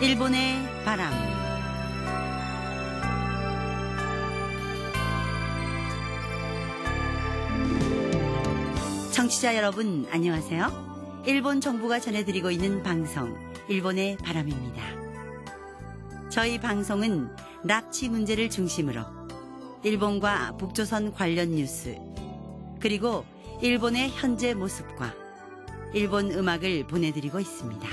일본의 바람. 청취자 여러분 안녕하세요. 일본 정부가 전해드리고 있는 방송 일본의 바람입니다. 저희 방송은 납치 문제를 중심으로 일본과 북조선 관련 뉴스, 그리고 일본의 현재 모습과 일본 음악을 보내드리고 있습니다.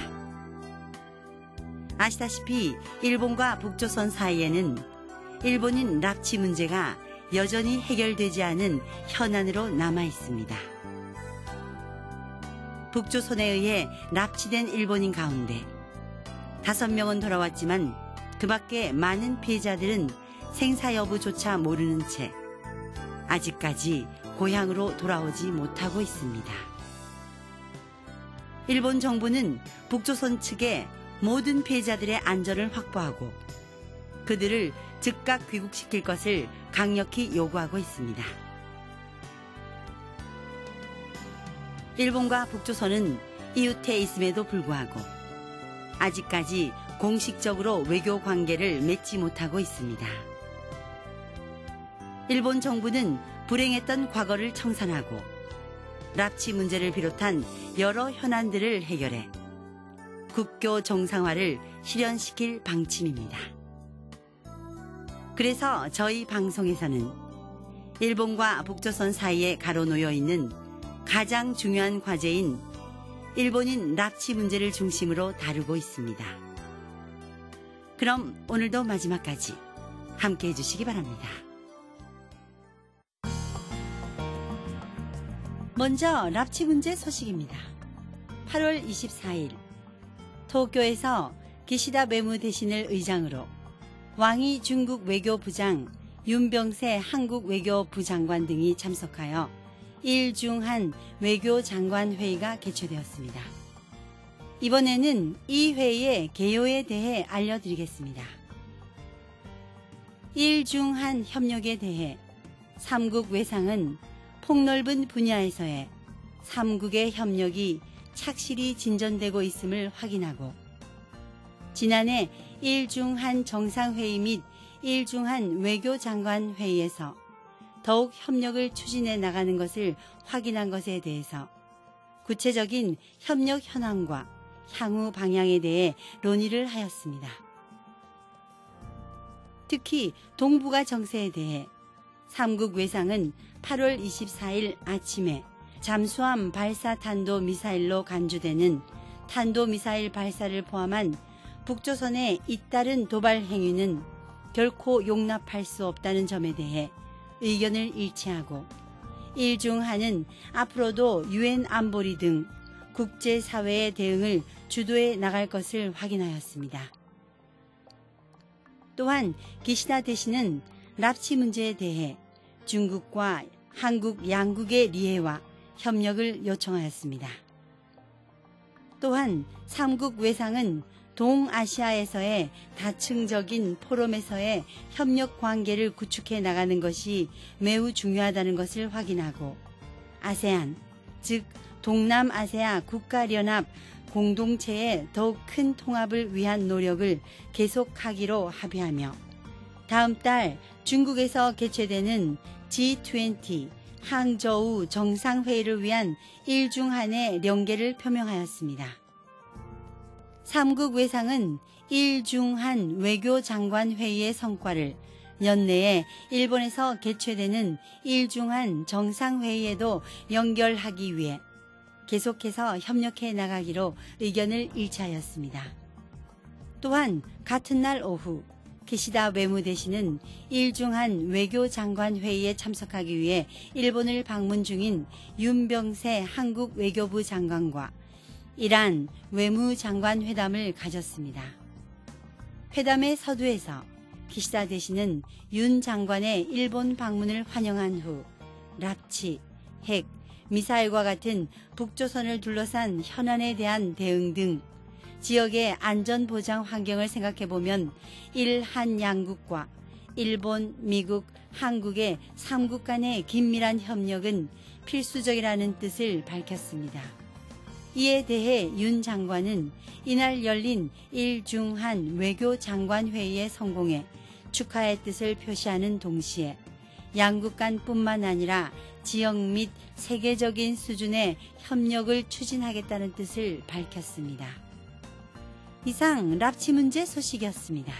아시다시피 일본과 북조선 사이에는 일본인 납치 문제가 여전히 해결되지 않은 현안으로 남아 있습니다. 북조선에 의해 납치된 일본인 가운데 5명은 돌아왔지만 그 밖에 많은 피해자들은 생사 여부조차 모르는 채 아직까지 고향으로 돌아오지 못하고 있습니다. 일본 정부는 북조선 측에 모든 피해자들의 안전을 확보하고 그들을 즉각 귀국시킬 것을 강력히 요구하고 있습니다. 일본과 북조선은 이웃해 있음에도 불구하고 아직까지 공식적으로 외교 관계를 맺지 못하고 있습니다. 일본 정부는 불행했던 과거를 청산하고 납치 문제를 비롯한 여러 현안들을 해결해 국교 정상화를 실현시킬 방침입니다. 그래서 저희 방송에서는 일본과 북조선 사이에 가로놓여 있는 가장 중요한 과제인 일본인 납치 문제를 중심으로 다루고 있습니다. 그럼 오늘도 마지막까지 함께 해주시기 바랍니다. 먼저 납치 문제 소식입니다. 8월 24일 도쿄에서 기시다 외무대신을 의장으로 왕이 중국 외교부장, 윤병세 한국 외교부 장관 등이 참석하여 일중한 외교장관 회의가 개최되었습니다. 이번에는 이 회의의 개요에 대해 알려드리겠습니다. 일중한 협력에 대해 3국 외상은 폭넓은 분야에서의 3국의 협력이 착실히 진전되고 있음을 확인하고 지난해 일중한 정상회의 및 일중한 외교장관 회의에서 더욱 협력을 추진해 나가는 것을 확인한 것에 대해서 구체적인 협력 현황과 향후 방향에 대해 논의를 하였습니다. 특히 동북아 정세에 대해 3국 외상은 8월 24일 아침에 잠수함 발사 탄도미사일로 간주되는 탄도미사일 발사를 포함한 북조선의 잇따른 도발 행위는 결코 용납할 수 없다는 점에 대해 의견을 일치하고 일중하는 앞으로도 유엔 안보리 등 국제사회의 대응을 주도해 나갈 것을 확인하였습니다. 또한 기시다 대신은 납치 문제에 대해 중국과 한국 양국의 리해와 협력을 요청하였습니다. 또한 3국 외상은 동아시아에서의 다층적인 포럼에서의 협력 관계를 구축해 나가는 것이 매우 중요하다는 것을 확인하고 아세안, 즉 동남아시아 국가연합 공동체의 더욱 큰 통합을 위한 노력을 계속하기로 합의하며 다음 달 중국에서 개최되는 G20 항저우 정상회의를 위한 일중한의 연계를 표명하였습니다. 3국 외상은 일중한 외교장관 회의의 성과를 연내에 일본에서 개최되는 일중한 정상회의에도 연결하기 위해 계속해서 협력해 나가기로 의견을 일치하였습니다. 또한 같은 날 오후 기시다 외무대신은 일중한 외교장관 회의에 참석하기 위해 일본을 방문 중인 윤병세 한국 외교부 장관과 이란 외무장관 회담을 가졌습니다. 회담의 서두에서 기시다 대신은 윤 장관의 일본 방문을 환영한 후 납치, 핵, 미사일과 같은 북조선을 둘러싼 현안에 대한 대응 등 지역의 안전보장 환경을 생각해보면 일한 양국과 일본, 미국, 한국의 3국 간의 긴밀한 협력은 필수적이라는 뜻을 밝혔습니다. 이에 대해 윤 장관은 이날 열린 일중한 외교장관회의에 성공해 축하의 뜻을 표시하는 동시에 양국 간뿐만 아니라 지역 및 세계적인 수준의 협력을 추진하겠다는 뜻을 밝혔습니다. 이상 납치 문제 소식이었습니다.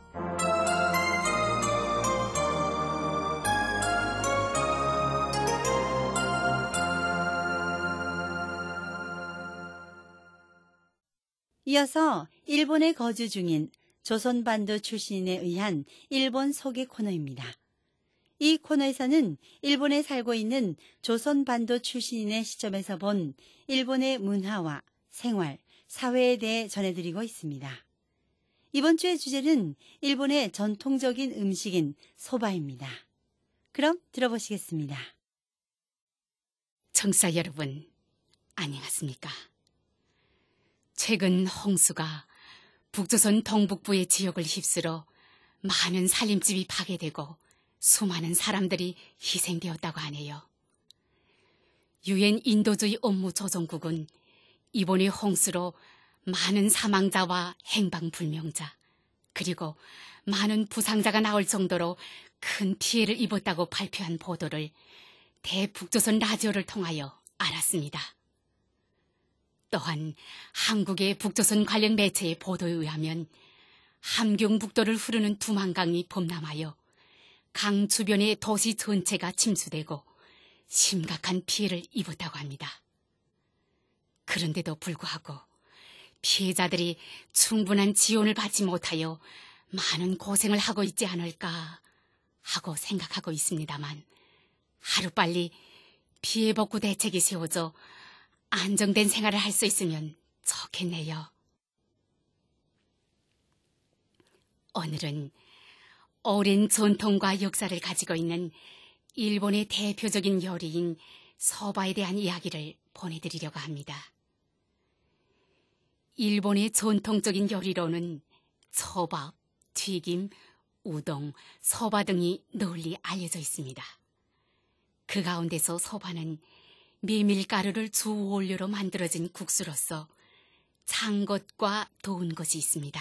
이어서 일본에 거주 중인 조선반도 출신에 의한 일본 소개 코너입니다. 이 코너에서는 일본에 살고 있는 조선반도 출신인의 시점에서 본 일본의 문화와 생활, 사회에 대해 전해드리고 있습니다. 이번 주의 주제는 일본의 전통적인 음식인 소바입니다. 그럼 들어보시겠습니다. 청취자 여러분, 안녕하십니까? 최근 홍수가 북조선 동북부의 지역을 휩쓸어 많은 살림집이 파괴되고 수많은 사람들이 희생되었다고 하네요. 유엔 인도주의 업무조정국은 이번의 홍수로 많은 사망자와 행방불명자, 그리고 많은 부상자가 나올 정도로 큰 피해를 입었다고 발표한 보도를 대북조선 라디오를 통하여 알았습니다. 또한 한국의 북조선 관련 매체의 보도에 의하면 함경북도를 흐르는 두만강이 범람하여 강 주변의 도시 전체가 침수되고 심각한 피해를 입었다고 합니다. 그런데도 불구하고 피해자들이 충분한 지원을 받지 못하여 많은 고생을 하고 있지 않을까 하고 생각하고 있습니다만, 하루빨리 피해 복구 대책이 세워져 안정된 생활을 할 수 있으면 좋겠네요. 오늘은 오랜 전통과 역사를 가지고 있는 일본의 대표적인 요리인 소바에 대한 이야기를 보내드리려고 합니다. 일본의 전통적인 요리로는 초밥, 튀김, 우동, 소바 등이 널리 알려져 있습니다. 그 가운데서 소바는 메밀가루를 주 원료로 만들어진 국수로서 찬 것과 더운 것이 있습니다.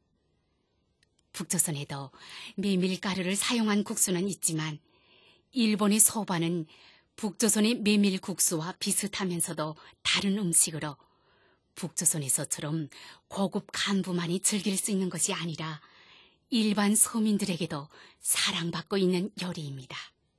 북조선에도 메밀가루를 사용한 국수는 있지만 일본의 소바는 북조선의 메밀국수와 비슷하면서도 다른 음식으로 북조선에서처럼 고급 간부만이 즐길 수 있는 것이 아니라 일반 서민들에게도 사랑받고 있는 요리입니다.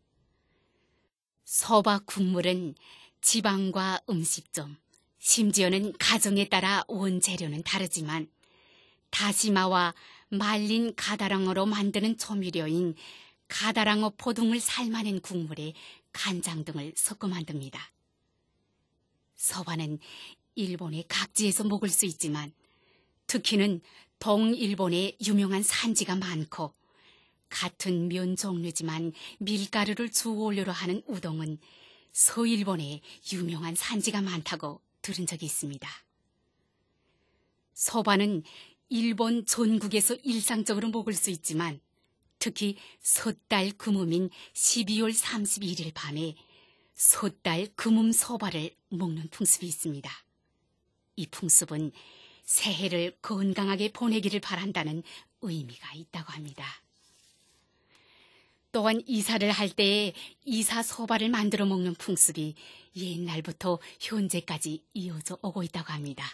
소바 국물은 지방과 음식점, 심지어는 가정에 따라 원재료는 다르지만 다시마와 말린 가다랑어로 만드는 조미료인 가다랑어 포등을 삶아낸 국물에 간장 등을 섞어 만듭니다. 소바는 일본의 각지에서 먹을 수 있지만 특히는 동일본에 유명한 산지가 많고, 같은 면 종류지만 밀가루를 주 원료로 하는 우동은 서일본에 유명한 산지가 많다고 들은 적이 있습니다. 소바는 일본 전국에서 일상적으로 먹을 수 있지만 특히 섣달 금음인 12월 31일 밤에 섣달 금음 소바를 먹는 풍습이 있습니다. 이 풍습은 새해를 건강하게 보내기를 바란다는 의미가 있다고 합니다. 또한 이사를 할 때에 이사 소바를 만들어 먹는 풍습이 옛날부터 현재까지 이어져 오고 있다고 합니다.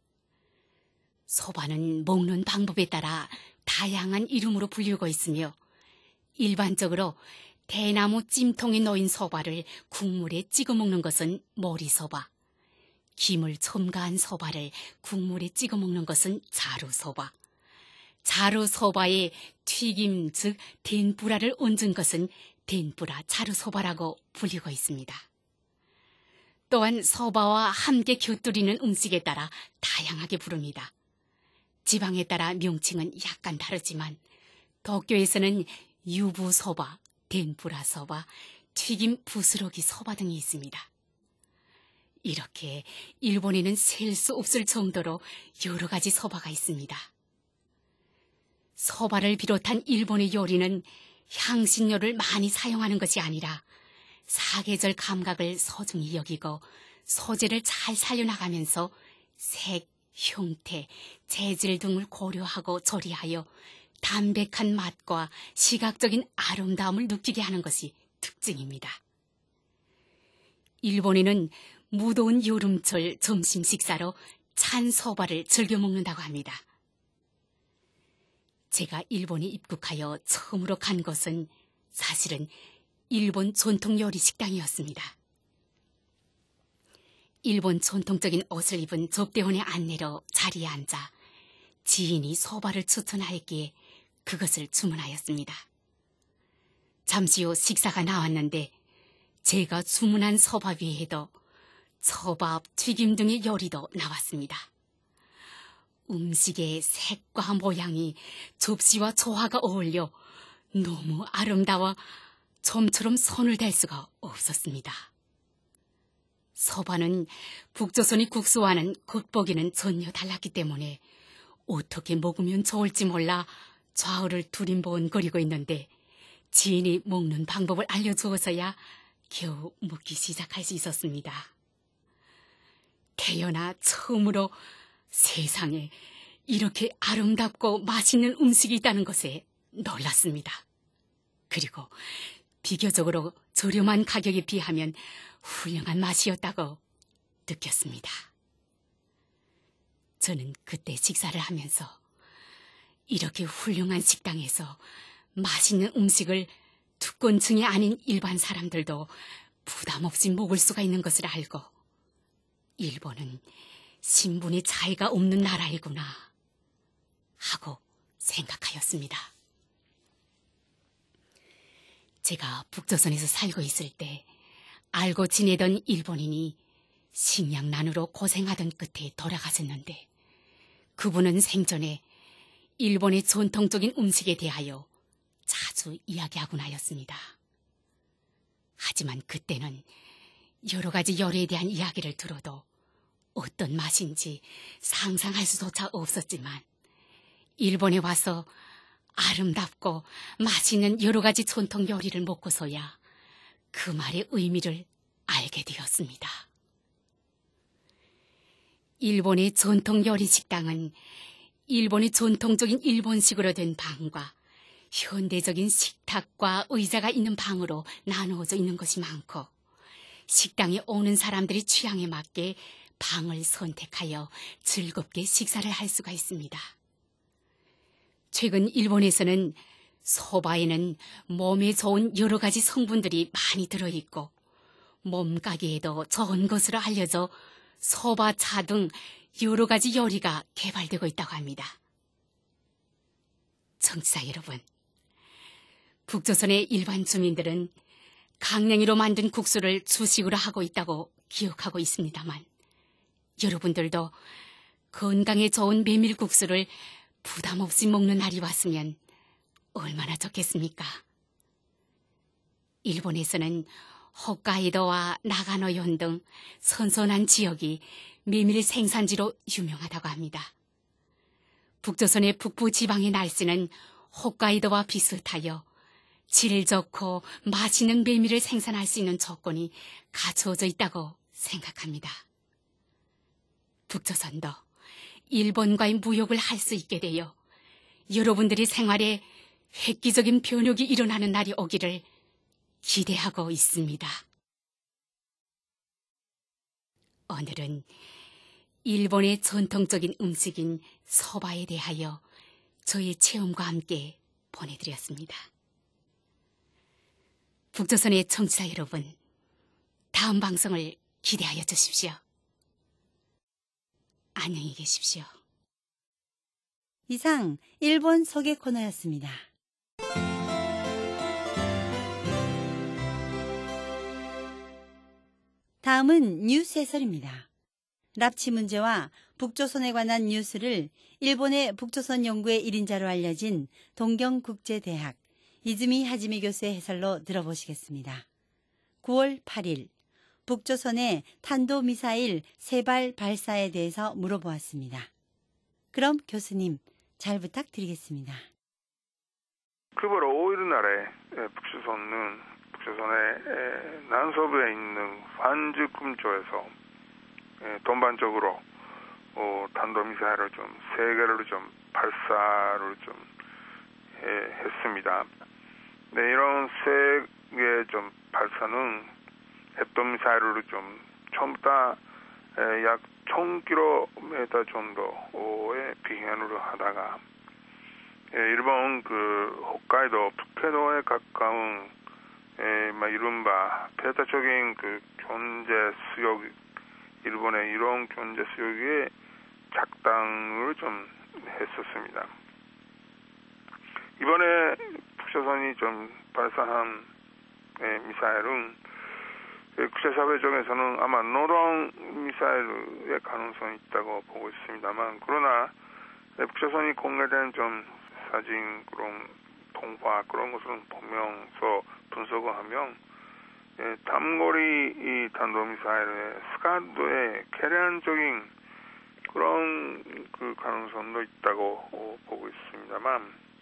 소바는 먹는 방법에 따라 다양한 이름으로 불리고 있으며 일반적으로 대나무 찜통에 놓인 소바를 국물에 찍어 먹는 것은 모리소바, 김을 첨가한 소바를 국물에 찍어 먹는 것은 자루소바, 자루소바에 튀김 즉 덴뿌라를 얹은 것은 덴뿌라 자루소바라고 불리고 있습니다. 또한 소바와 함께 곁들이는 음식에 따라 다양하게 부릅니다. 지방에 따라 명칭은 약간 다르지만 도쿄에서는 유부소바, 덴뿌라소바, 튀김 부스러기 소바 등이 있습니다. 이렇게 일본에는 셀 수 없을 정도로 여러 가지 소바가 있습니다. 소바를 비롯한 일본의 요리는 향신료를 많이 사용하는 것이 아니라 사계절 감각을 소중히 여기고 소재를 잘 살려나가면서 색, 형태, 재질 등을 고려하고 조리하여 담백한 맛과 시각적인 아름다움을 느끼게 하는 것이 특징입니다. 일본에는 무더운 여름철 점심 식사로 찬 소바를 즐겨 먹는다고 합니다. 제가 일본에 입국하여 처음으로 간 곳은 사실은 일본 전통 요리 식당이었습니다. 일본 전통적인 옷을 입은 접대원의 안내로 자리에 앉아 지인이 소바를 추천하였기에 그것을 주문하였습니다. 잠시 후 식사가 나왔는데 제가 주문한 소바 위에도 초밥, 튀김 등의 요리도 나왔습니다. 음식의 색과 모양이 접시와 조화가 어울려 너무 아름다워 좀처럼 손을 댈 수가 없었습니다. 소바는 북조선의 국수와는 겉보기는 전혀 달랐기 때문에 어떻게 먹으면 좋을지 몰라 좌우를 두림번거리고 있는데 지인이 먹는 방법을 알려주어서야 겨우 먹기 시작할 수 있었습니다. 태어나 처음으로 세상에 이렇게 아름답고 맛있는 음식이 있다는 것에 놀랐습니다. 그리고 비교적으로 저렴한 가격에 비하면 훌륭한 맛이었다고 느꼈습니다. 저는 그때 식사를 하면서 이렇게 훌륭한 식당에서 맛있는 음식을 특권층이 아닌 일반 사람들도 부담 없이 먹을 수가 있는 것을 알고 일본은 신분의 차이가 없는 나라이구나 하고 생각하였습니다. 제가 북조선에서 살고 있을 때 알고 지내던 일본인이 식량난으로 고생하던 끝에 돌아가셨는데 그분은 생전에 일본의 전통적인 음식에 대하여 자주 이야기하곤 하였습니다. 하지만 그때는 여러 가지 요리에 대한 이야기를 들어도 어떤 맛인지 상상할 수조차 없었지만 일본에 와서 아름답고 맛있는 여러 가지 전통 요리를 먹고서야 그 말의 의미를 알게 되었습니다. 일본의 전통 요리 식당은 일본의 전통적인 일본식으로 된 방과 현대적인 식탁과 의자가 있는 방으로 나누어져 있는 것이 많고 식당에 오는 사람들이 취향에 맞게 방을 선택하여 즐겁게 식사를 할 수가 있습니다. 최근 일본에서는 소바에는 몸에 좋은 여러 가지 성분들이 많이 들어있고 몸가게에도 좋은 것으로 알려져 소바차 등 여러 가지 요리가 개발되고 있다고 합니다. 청취자 여러분, 북조선의 일반 주민들은 강냉이로 만든 국수를 주식으로 하고 있다고 기억하고 있습니다만 여러분들도 건강에 좋은 메밀국수를 부담 없이 먹는 날이 왔으면 얼마나 좋겠습니까? 일본에서는 홋카이도와 나가노현 등 선선한 지역이 메밀 생산지로 유명하다고 합니다. 북조선의 북부 지방의 날씨는 홋카이도와 비슷하여 질 좋고 맛있는 메밀을 생산할 수 있는 조건이 갖춰져 있다고 생각합니다. 북조선도 일본과의 무역을 할 수 있게 되어 여러분들의 생활에 획기적인 변혁이 일어나는 날이 오기를 기대하고 있습니다. 오늘은 일본의 전통적인 음식인 소바에 대하여 저의 체험과 함께 보내드렸습니다. 북조선의 청취자 여러분, 다음 방송을 기대하여 주십시오. 안녕히 계십시오. 이상 일본 소개 코너였습니다. 다음은 뉴스 해설입니다. 납치 문제와 북조선에 관한 뉴스를 일본의 북조선 연구의 1인자로 알려진 동경국제대학 이즈미 하지미 교수의 해설로 들어보시겠습니다. 9월 8일 북조선의 탄도미사일 3발 발사에 대해서 물어보았습니다. 그럼 교수님 잘 부탁드리겠습니다. 9월 5일 날에 북조선은 북조선의 남서부에 있는 환즈금조에서 동반적으로 탄도미사일을 좀 3개를 좀 발사를 좀 했습니다. 네, 이런 3개 좀 발사는 핵도미사일을 좀 처음부터 약 1000km 정도의 비행을 하다가 일본 그 홋카이도 북해도에 가까운 이른바 배타적인 그 견제 수역, 일본의 이런 견제 수역에 작당을 좀 했었습니다. 이번에 북조선이 좀 발사한 미사일은 국제사회 쪽에서는 아마 노동 미사일의 가능성이 있다고 보고 있습니다만, 그러나 북조선이 공개된 좀 사진, 그런 통화, 그런 것을 보면서 분석을 하면 단거리 이 탄도미사일의 스카드의 계량적인 그런 그 가능성도 있다고 보고 있습니다만,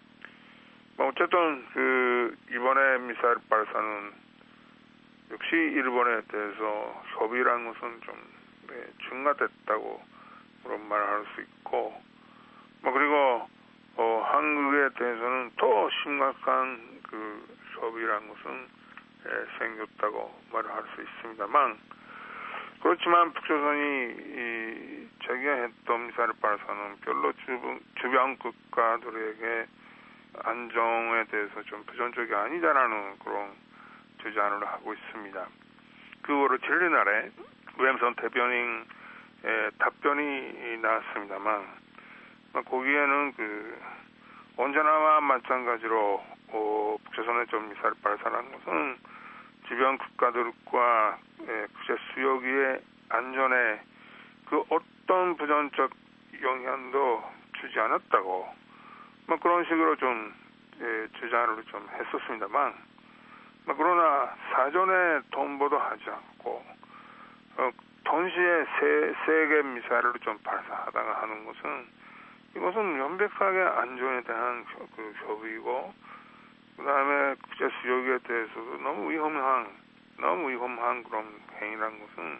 어쨌든 그 이번에 미사일 발사는 역시 일본에 대해서 협의라는 것은 좀 증가됐다고 그런 말을 할 수 있고, 그리고 한국에 대해서는 더 심각한 그 협의라는 것은 생겼다고 말을 할 수 있습니다만, 그렇지만 북조선이 제기했던 미사일 발사는 별로 주변 국가들에게 안정에 대해서 좀 부정적이 아니다라는 그런 주장을 하고 있습니다. 그거를 전날에 왼손 대변인 답변이 나왔습니다만, 거기에는 그 언제나와 마찬가지로 북조선의 좀 미사일 발사라는 것은 주변 국가들과 국제 수역의 안전에 그 어떤 부정적 영향도 주지 않았다고 그런 식으로 좀 주장을 좀 했었습니다만, 그러나 사전에 통보도 하지 않고 동시에 세 개 미사일을 좀 발사하다가 하는 것은, 이것은 명백하게 안전에 대한 그 협의고, 그다음에 국제 수역에 대해서도 너무 위험한 그런 행위라는 것은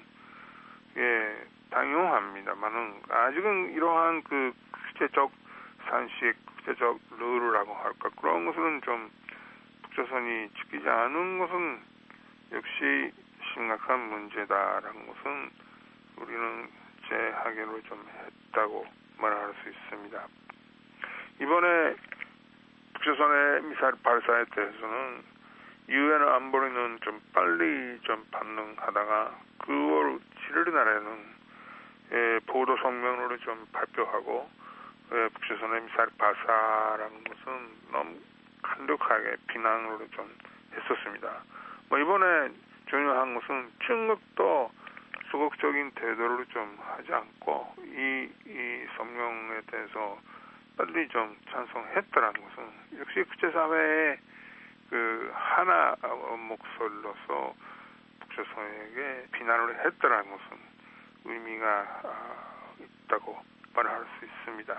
당연합니다만은, 아직은 이러한 그 국제적 산식, 국제적 룰이라고 할까, 그런 것은 좀 북조선이 지키지 않은 것은 역시 심각한 문제다라는 것은 우리는 재확인을 좀 했다고 말할 수 있습니다. 이번에 북조선의 미사일 발사에 대해서는 유엔 안보리는 좀 빨리 좀 반응하다가 9월 7일 날에는 보도 성명을 좀 발표하고 북조선의 미사일 발사라는 것은 너무 강력하게 비난을 좀 했었습니다. 이번에 중요한 것은 중국도 소극적인 태도를 좀 하지 않고 이 성명에 대해서 빨리 좀 찬성했다라는 것은 역시 국제사회의 그 하나 목소리로서 북조선에게 비난을 했다라는 것은 의미가 있다고 말할 수 있습니다.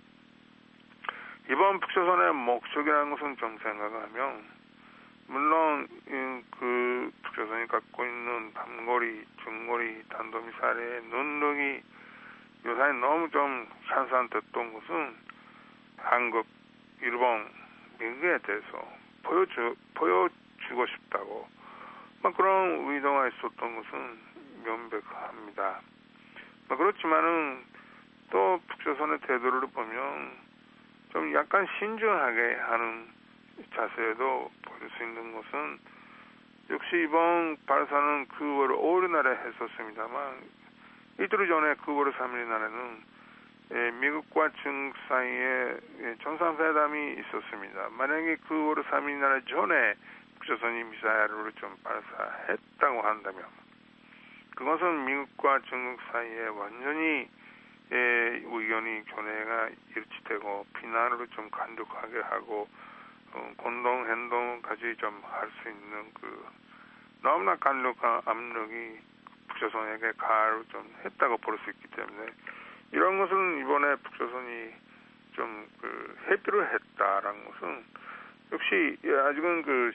이번 북조선의 목적이라는 것은 좀 생각하면, 물론 그 북조선이 갖고 있는 단거리, 중거리 탄도미사일의 능력이 요새 너무 좀 향상됐던 것은 한국, 일본, 미국에 대해서 보여주고 싶다고 그런 의도가 있었던 것은 명백합니다. 그렇지만은 또 북조선의 태도를 보면 좀 약간 신중하게 하는 자세도 볼 수 있는 것은, 역시 이번 발사는 9월 5일 날에 했었습니다만, 이틀 전에 9월 3일 날에는 미국과 중국 사이에 정상회담이 있었습니다. 만약에 9월 3일 날 전에 북조선이 미사일을 좀 발사했다고 한다면, 그것은 미국과 중국 사이에 완전히 의견이 견해가 일치되고 비난을 좀 강력하게 하고 공동 행동까지 좀 할 수 있는 그 너무나 강력한 압력이 북조선에게 가하를 좀 했다고 볼 수 있기 때문에, 이런 것은 이번에 북조선이 좀 그 회피를 했다라는 것은 역시 아직은 그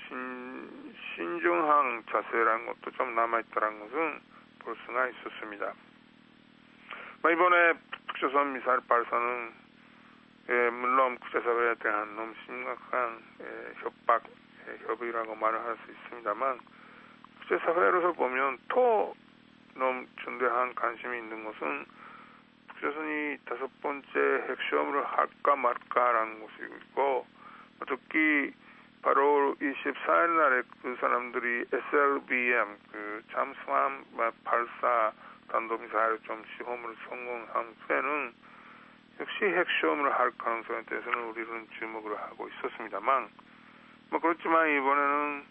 신중한 자세라는 것도 좀 남아있다는 것은 볼 수가 있었습니다. 이번에 북조선 미사일 발사는 물론 국제사회에 대한 너무 심각한 협박, 협의라고 말을 할 수 있습니다만 국제사회로서 보면 또 너무 중대한 관심이 있는 것은 북조선이 5번째 핵시험을 할까 말까라는 것이고 특히 바로 24일 날에 그 사람들이 SLBM 그 잠수함 발사 탄도미사일 좀 시험을 성공한 후에는 역시 핵시험을 할 가능성에 대해서는 우리는 주목을 하고 있었습니다만 그렇지만 이번에는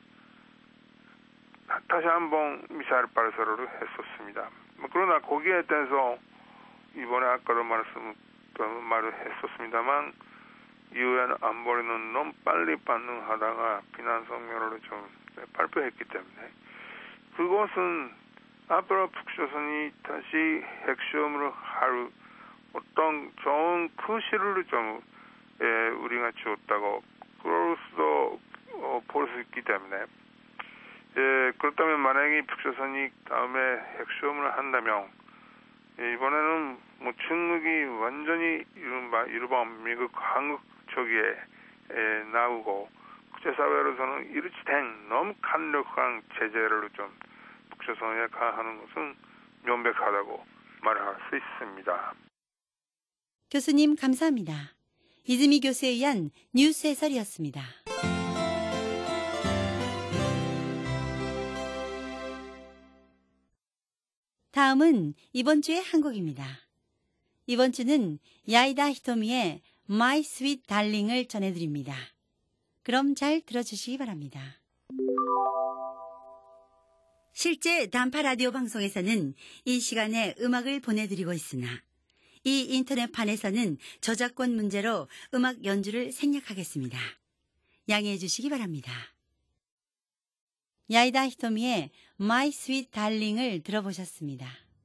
다시 한번 미사일 발사를 했었습니다. 그러나 거기에 대해서 이번에 아까도 말을 했었습니다만 유엔 안보리는 너무 빨리 반응하다가 비난 성명을 좀 발표했기 때문에 그것은 앞으로 북조선이 다시 핵시험을 할 어떤 좋은 표시를 좀 우리가 주었다고 그럴 수도 볼 수 있기 때문에 그렇다면 만약에 북조선이 다음에 핵시험을 한다면 이번에는 중국이 완전히 일본, 미국, 한국 쪽에 나오고 국제사회로서는 이르지 된 너무 강력한 제재를 좀 북조선에 가하는 것은 명백하다고 말할 수 있습니다. 교수님 감사합니다. 이즈미 교수에 의한 뉴스 해설이었습니다. 다음은 이번 주의 한국입니다. 이번 주는 야이다 히토미의 My Sweet Darling을 전해드립니다. 그럼 잘 들어주시기 바랍니다. 실제 단파 라디오 방송에서는 이 시간에 음악을 보내드리고 있으나 이 인터넷판에서는 저작권 문제로 음악 연주를 생략하겠습니다. 양해해 주시기 바랍니다. 야이다 히토미의 My Sweet Darling을 들어보셨습니다.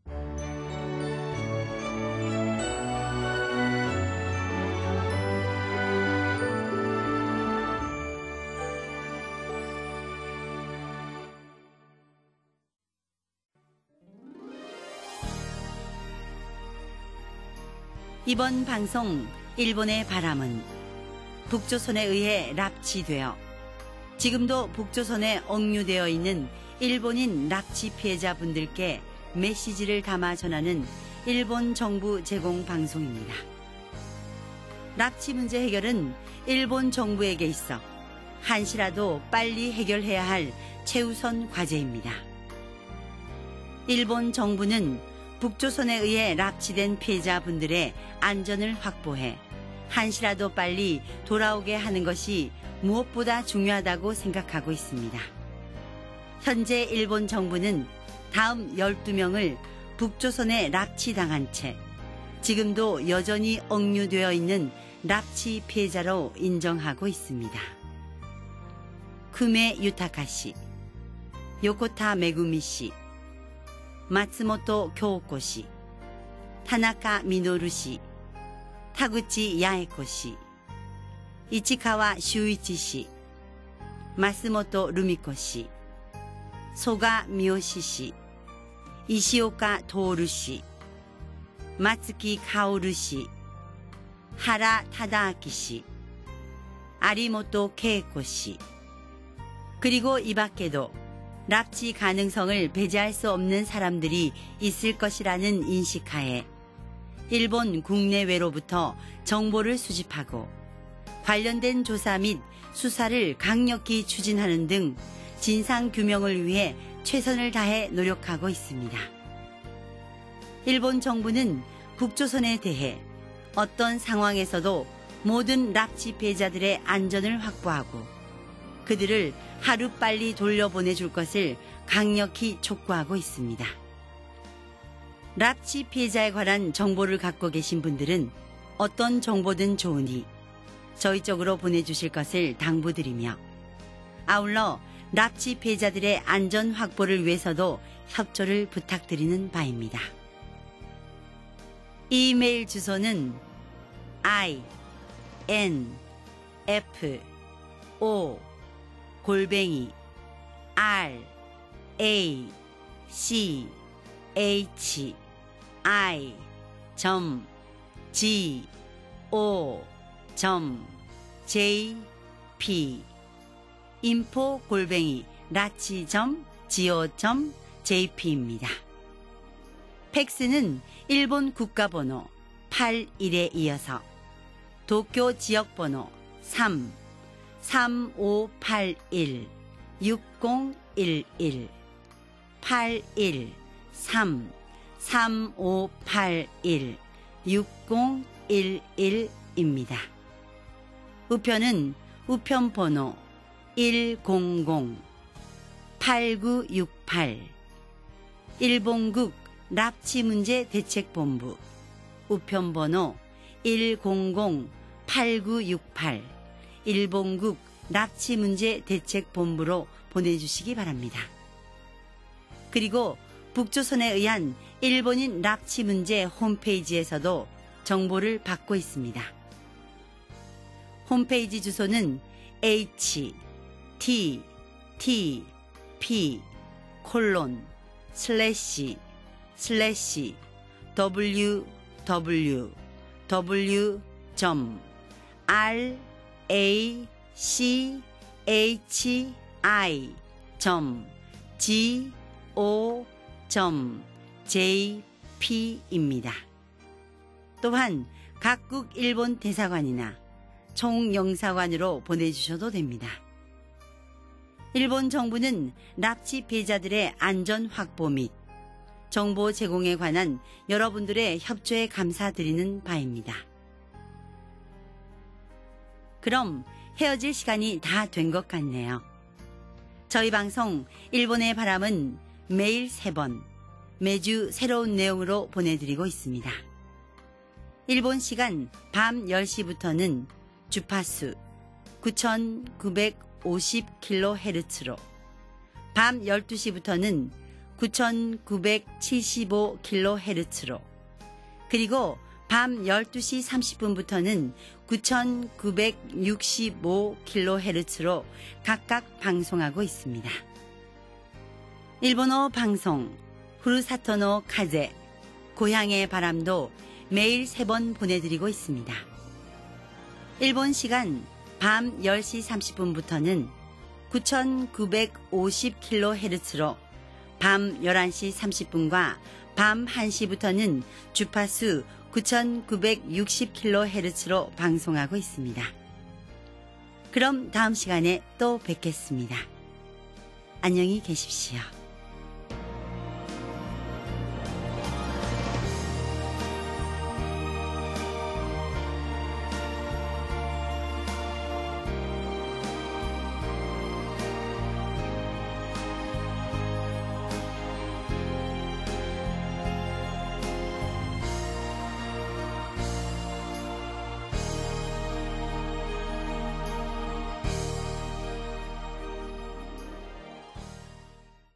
이번 방송 일본의 바람은 북조선에 의해 납치되어 지금도 북조선에 억류되어 있는 일본인 납치 피해자분들께 메시지를 담아 전하는 일본 정부 제공 방송입니다. 납치 문제 해결은 일본 정부에게 있어 한시라도 빨리 해결해야 할 최우선 과제입니다. 일본 정부는 북조선에 의해 납치된 피해자분들의 안전을 확보해 한시라도 빨리 돌아오게 하는 것이 무엇보다 중요하다고 생각하고 있습니다. 현재 일본 정부는 다음 12명을 북조선에 납치당한 채 지금도 여전히 억류되어 있는 납치 피해자로 인정하고 있습니다. 쿠메 유타카 씨, 요코타 메구미 씨, 마츠모토 교코 씨, 타나카 미노루 씨, 타구치 야에코 씨, 이치카와 슈이치 씨, 마스모토 루미코 씨, 소가 미요시 씨, 이시오카 도오루 씨, 마츠키 카오루 씨, 하라 타다아키 씨, 아리모토 케이코 씨, 그리고 이 밖에도 납치 가능성을 배제할 수 없는 사람들이 있을 것이라는 인식하에 일본 국내외로부터 정보를 수집하고 관련된 조사 및 수사를 강력히 추진하는 등 진상규명을 위해 최선을 다해 노력하고 있습니다. 일본 정부는 북조선에 대해 어떤 상황에서도 모든 납치 피해자들의 안전을 확보하고 그들을 하루빨리 돌려보내줄 것을 강력히 촉구하고 있습니다. 납치 피해자에 관한 정보를 갖고 계신 분들은 어떤 정보든 좋으니 저희 쪽으로 보내주실 것을 당부드리며 아울러 납치 피해자들의 안전 확보를 위해서도 협조를 부탁드리는 바입니다. 이메일 주소는 O 골뱅이 R A C H I G O J P 인포 골뱅이 라치.go.jp입니다. 팩스는 일본 국가번호 81에 이어서 도쿄 지역번호 3581 6011 81 3581 6011입니다. 우편은 우편번호 100-8968 일본국 납치문제대책본부 우편번호 100-8968 일본국 납치문제대책본부로 보내주시기 바랍니다. 그리고 북조선에 의한 일본인 납치문제 홈페이지에서도 정보를 받고 있습니다. 홈페이지 주소는 http://www.rachi-go.jp입니다. 또한 각국 일본 대사관이나 총영사관으로 보내주셔도 됩니다. 일본 정부는 납치 피해자들의 안전 확보 및 정보 제공에 관한 여러분들의 협조에 감사드리는 바입니다. 그럼 헤어질 시간이 다 된 것 같네요. 저희 방송 일본의 바람은 매일 3번, 매주 새로운 내용으로 보내드리고 있습니다. 일본 시간 밤 10시부터는 주파수 9950kHz로, 밤 12시부터는 9975kHz로, 그리고 밤 12시 30분부터는 9965kHz로 각각 방송하고 있습니다. 일본어 방송 후루사토노 카제 고향의 바람도 매일 3번 보내드리고 있습니다. 일본 시간 밤 10시 30분부터는 9950kHz로, 밤 11시 30분과 밤 1시부터는 주파수 9960kHz로 방송하고 있습니다. 그럼 다음 시간에 또 뵙겠습니다. 안녕히 계십시오.